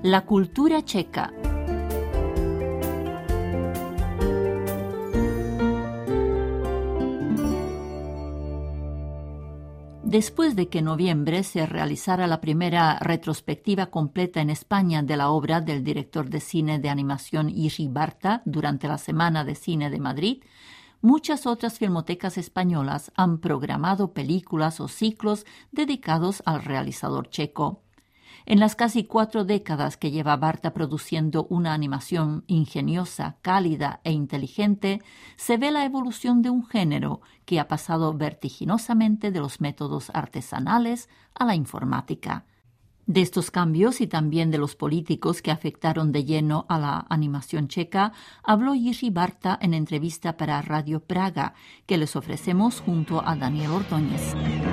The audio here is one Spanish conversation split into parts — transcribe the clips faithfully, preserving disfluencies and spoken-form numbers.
La cultura checa. Después de que en noviembre se realizara la primera retrospectiva completa en España de la obra del director de cine de animación Jiří Bárta durante la Semana de Cine de Madrid, muchas otras filmotecas españolas han programado películas o ciclos dedicados al realizador checo. En las casi cuatro décadas que lleva Bárta produciendo una animación ingeniosa, cálida e inteligente, se ve la evolución de un género que ha pasado vertiginosamente de los métodos artesanales a la informática. De estos cambios y también de los políticos que afectaron de lleno a la animación checa, habló Jiří Bárta en entrevista para Radio Praga, que les ofrecemos junto a Daniel Ordóñez.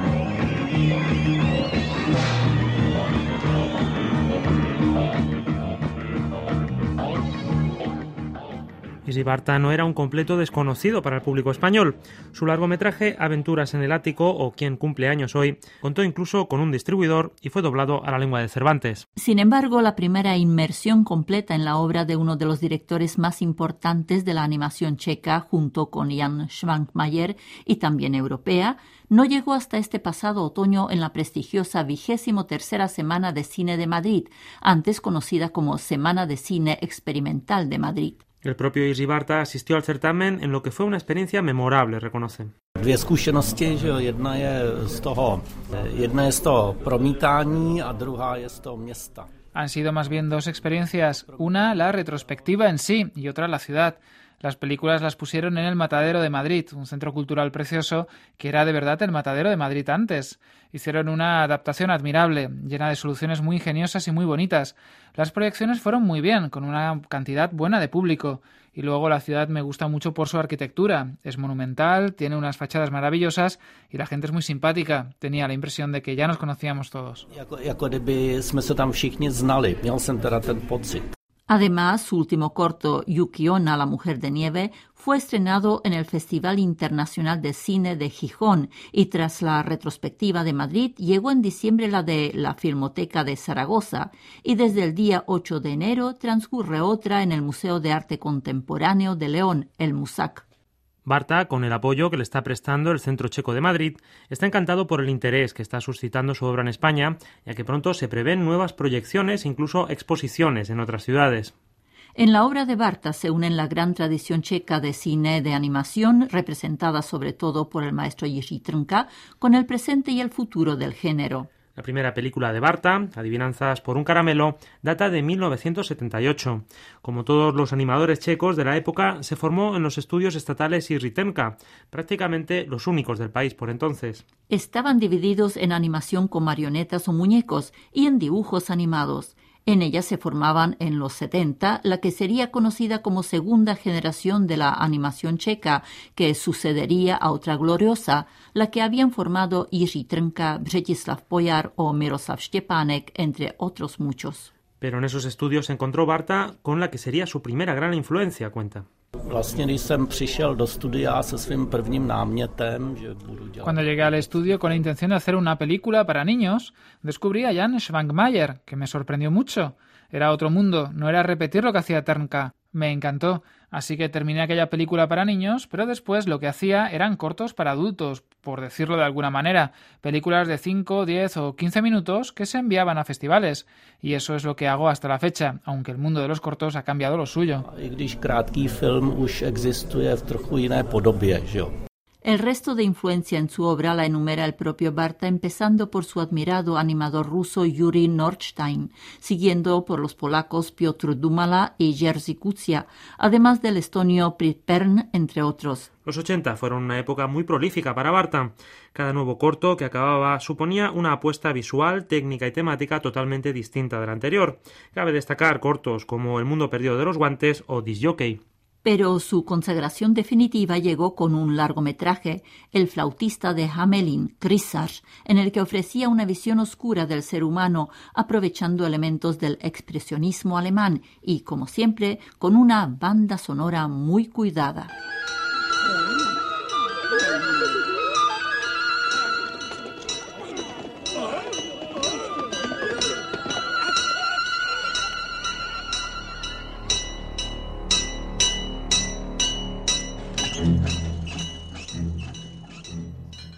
Jiří Bárta no era un completo desconocido para el público español. Su largometraje Aventuras en el ático o Quién cumple años hoy contó incluso con un distribuidor y fue doblado a la lengua de Cervantes. Sin embargo, la primera inmersión completa en la obra de uno de los directores más importantes de la animación checa, junto con Jan Švankmajer y también europea, no llegó hasta este pasado otoño en la prestigiosa vigésimo tercera Semana de Cine de Madrid, antes conocida como Semana de Cine Experimental de Madrid. El propio Jiří Bárta asistió al certamen en lo que fue una experiencia memorable, reconoce. Dvě zkušenosti, že jedna je z toho, jedna je z toho promítání a druhá je z toho města. Han sido más bien dos experiencias, una la retrospectiva en sí y otra la ciudad. Las películas las pusieron en el Matadero de Madrid, un centro cultural precioso que era de verdad el Matadero de Madrid antes. Hicieron una adaptación admirable, llena de soluciones muy ingeniosas y muy bonitas. Las proyecciones fueron muy bien, con una cantidad buena de público. Y luego la ciudad me gusta mucho por su arquitectura. Es monumental, tiene unas fachadas maravillosas y la gente es muy simpática. Tenía la impresión de que ya nos conocíamos todos. Jako, jako kdyby jsme se tam všichni znali. Měl jsem teda ten pocit. Además, su último corto, Yuki-onna, la mujer de nieve, fue estrenado en el Festival Internacional de Cine de Gijón y tras la retrospectiva de Madrid llegó en diciembre la de la Filmoteca de Zaragoza y desde el día ocho de enero transcurre otra en el Museo de Arte Contemporáneo de León, el MUSAC. Bárta, con el apoyo que le está prestando el Centro Checo de Madrid, está encantado por el interés que está suscitando su obra en España, ya que pronto se prevén nuevas proyecciones, incluso exposiciones en otras ciudades. En la obra de Bárta se unen la gran tradición checa de cine de animación, representada sobre todo por el maestro Jiří Trnka, con el presente y el futuro del género. La primera película de Bárta, Adivinanzas por un caramelo, data de mil novecientos setenta y ocho. Como todos los animadores checos de la época, se formó en los estudios estatales Jiří Trnka, prácticamente los únicos del país por entonces. Estaban divididos en animación con marionetas o muñecos y en dibujos animados. En ella se formaban en los setenta la que sería conocida como segunda generación de la animación checa, que sucedería a otra gloriosa, la que habían formado Jiří Trnka, Břetislav Pojar o Miroslav Štěpánek, entre otros muchos. Pero en esos estudios se encontró Bárta con la que sería su primera gran influencia, cuenta. Vlastně, když jsem přišel do studia se svým prvním námětem, že budu dělat... Cuando llegué al estudio con la intención de hacer una película para niños, descubrí a Jan Švankmajer, que me sorprendió mucho. Era otro mundo, no era repetir lo que hacía Trnka. Me encantó, así que terminé aquella película para niños, pero después lo que hacía eran cortos para adultos, por decirlo de alguna manera, películas de cinco, diez o quince minutos que se enviaban a festivales, y eso es lo que hago hasta la fecha, aunque el mundo de los cortos ha cambiado lo suyo. I když krátký film už existuje v trochu jiné podobě, že jo? El resto de influencia en su obra la enumera el propio Bárta, empezando por su admirado animador ruso Yuri Nordstein, siguiendo por los polacos Piotr Dumala y Jerzy Kuzia, además del estonio Pritpern, entre otros. Los ochenta fueron una época muy prolífica para Bárta. Cada nuevo corto que acababa suponía una apuesta visual, técnica y temática totalmente distinta de la anterior. Cabe destacar cortos como El mundo perdido de los guantes o Disc Jockey. Pero su consagración definitiva llegó con un largometraje, El flautista de Hamelin, Krissarz, en el que ofrecía una visión oscura del ser humano, aprovechando elementos del expresionismo alemán y, como siempre, con una banda sonora muy cuidada.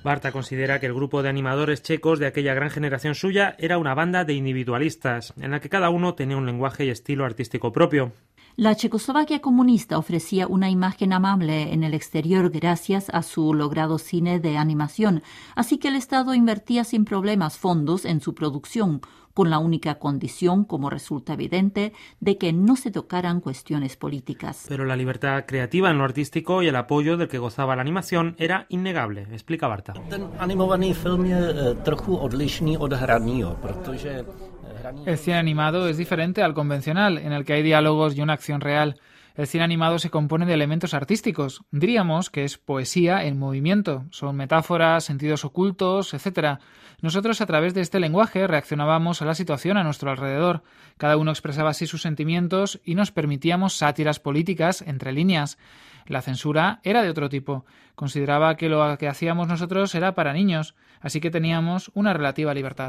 Barta considera que el grupo de animadores checos de aquella gran generación suya era una banda de individualistas, en la que cada uno tenía un lenguaje y estilo artístico propio. La Checoslovaquia comunista ofrecía una imagen amable en el exterior gracias a su logrado cine de animación, así que el Estado invertía sin problemas fondos en su producción, con la única condición, como resulta evidente, de que no se tocaran cuestiones políticas. Pero la libertad creativa en lo artístico y el apoyo del que gozaba la animación era innegable, explica Barta. Ten animovaný film je trochu odlišný od hraního, protože el cine animado es diferente al convencional, en el que hay diálogos y una acción real. El cine animado se compone de elementos artísticos. Diríamos que es poesía en movimiento. Son metáforas, sentidos ocultos, etcétera. Nosotros, a través de este lenguaje, reaccionábamos a la situación a nuestro alrededor. Cada uno expresaba así sus sentimientos y nos permitíamos sátiras políticas entre líneas. La censura era de otro tipo. Consideraba que lo que hacíamos nosotros era para niños, así que teníamos una relativa libertad.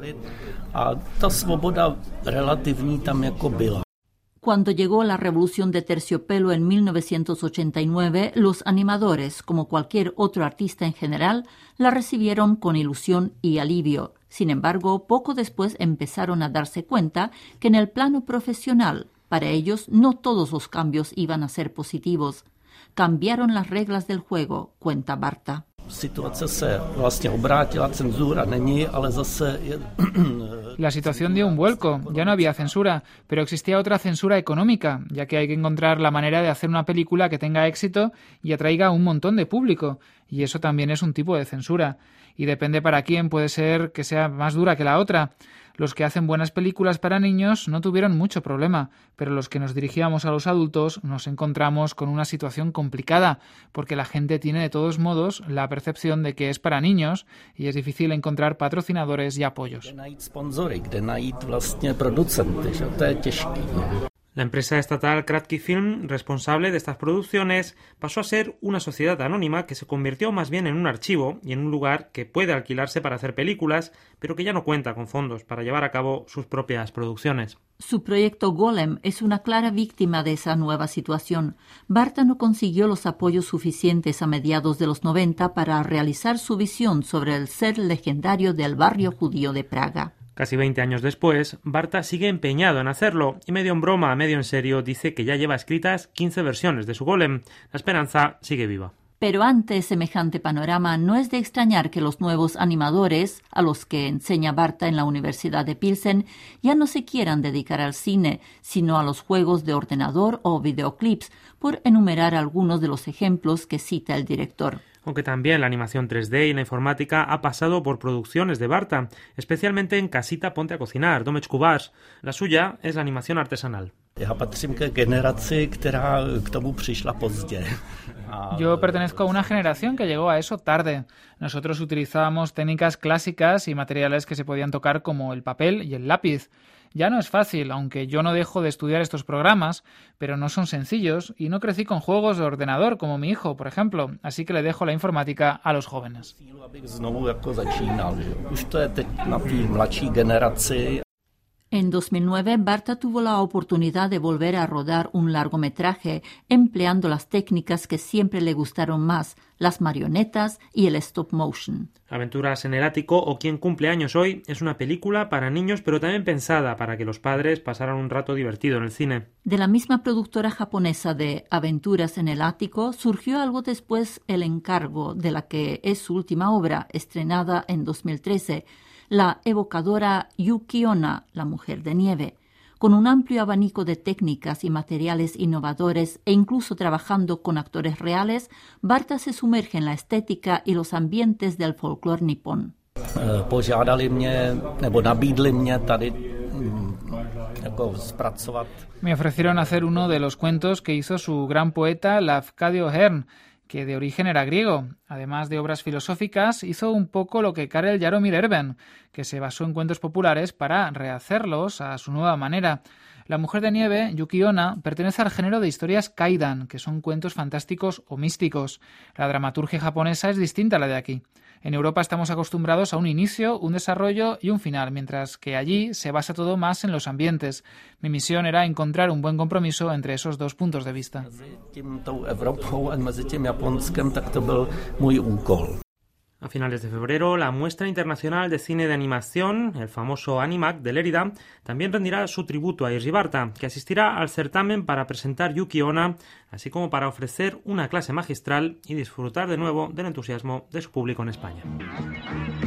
Cuando llegó la Revolución de Terciopelo en mil novecientos ochenta y nueve, los animadores, como cualquier otro artista en general, la recibieron con ilusión y alivio. Sin embargo, poco después empezaron a darse cuenta que en el plano profesional, para ellos, no todos los cambios iban a ser positivos. Cambiaron las reglas del juego, cuenta Barta. La situación dio un vuelco, ya no había censura, pero existía otra censura económica, ya que hay que encontrar la manera de hacer una película que tenga éxito y atraiga a un montón de público, y eso también es un tipo de censura, y depende para quién, puede ser que sea más dura que la otra. Los que hacen buenas películas para niños no tuvieron mucho problema, pero los que nos dirigíamos a los adultos nos encontramos con una situación complicada, porque la gente tiene de todos modos la percepción de que es para niños y es difícil encontrar patrocinadores y apoyos. La empresa estatal Kratky Film, responsable de estas producciones, pasó a ser una sociedad anónima que se convirtió más bien en un archivo y en un lugar que puede alquilarse para hacer películas, pero que ya no cuenta con fondos para llevar a cabo sus propias producciones. Su proyecto Golem es una clara víctima de esa nueva situación. Barta no consiguió los apoyos suficientes a mediados de los noventa para realizar su visión sobre el ser legendario del barrio judío de Praga. Casi veinte años después, Barta sigue empeñado en hacerlo y medio en broma, medio en serio, dice que ya lleva escritas quince versiones de su Golem. La esperanza sigue viva. Pero ante semejante panorama no es de extrañar que los nuevos animadores, a los que enseña Barta en la Universidad de Pilsen, ya no se quieran dedicar al cine, sino a los juegos de ordenador o videoclips, por enumerar algunos de los ejemplos que cita el director. Aunque también la animación tres D y la informática ha pasado por producciones de Barta, especialmente en Casita Ponte a Cocinar, Domečku Kubaš. La suya es la animación artesanal. Yo pertenezco a una generación que llegó a eso tarde. Nosotros utilizábamos técnicas clásicas y materiales que se podían tocar como el papel y el lápiz. Ya no es fácil, aunque yo no dejo de estudiar estos programas, pero no son sencillos y no crecí con juegos de ordenador como mi hijo, por ejemplo, así que le dejo la informática a los jóvenes. En dos mil nueve, Barta tuvo la oportunidad de volver a rodar un largometraje empleando las técnicas que siempre le gustaron más, las marionetas y el stop motion. Aventuras en el ático o Quién cumple años hoy es una película para niños, pero también pensada para que los padres pasaran un rato divertido en el cine. De la misma productora japonesa de Aventuras en el ático surgió algo después el encargo de la que es su última obra, estrenada en dos mil trece, la evocadora Yuki Onna, la mujer de nieve. Con un amplio abanico de técnicas y materiales innovadores e incluso trabajando con actores reales, Barta se sumerge en la estética y los ambientes del folclore nipón. Me ofrecieron hacer uno de los cuentos que hizo su gran poeta Lafcadio Hearn, que de origen era griego. Además de obras filosóficas, hizo un poco lo que Karel Jaromír Erben, que se basó en cuentos populares para rehacerlos a su nueva manera. La mujer de nieve, Yuki Onna, pertenece al género de historias kaidan, que son cuentos fantásticos o místicos. La dramaturgia japonesa es distinta a la de aquí. En Europa estamos acostumbrados a un inicio, un desarrollo y un final, mientras que allí se basa todo más en los ambientes. Mi misión era encontrar un buen compromiso entre esos dos puntos de vista. A finales de febrero, la muestra internacional de cine de animación, el famoso Animac de Lérida, también rendirá su tributo a Iribarta, que asistirá al certamen para presentar Yuki Onna, así como para ofrecer una clase magistral y disfrutar de nuevo del entusiasmo de su público en España.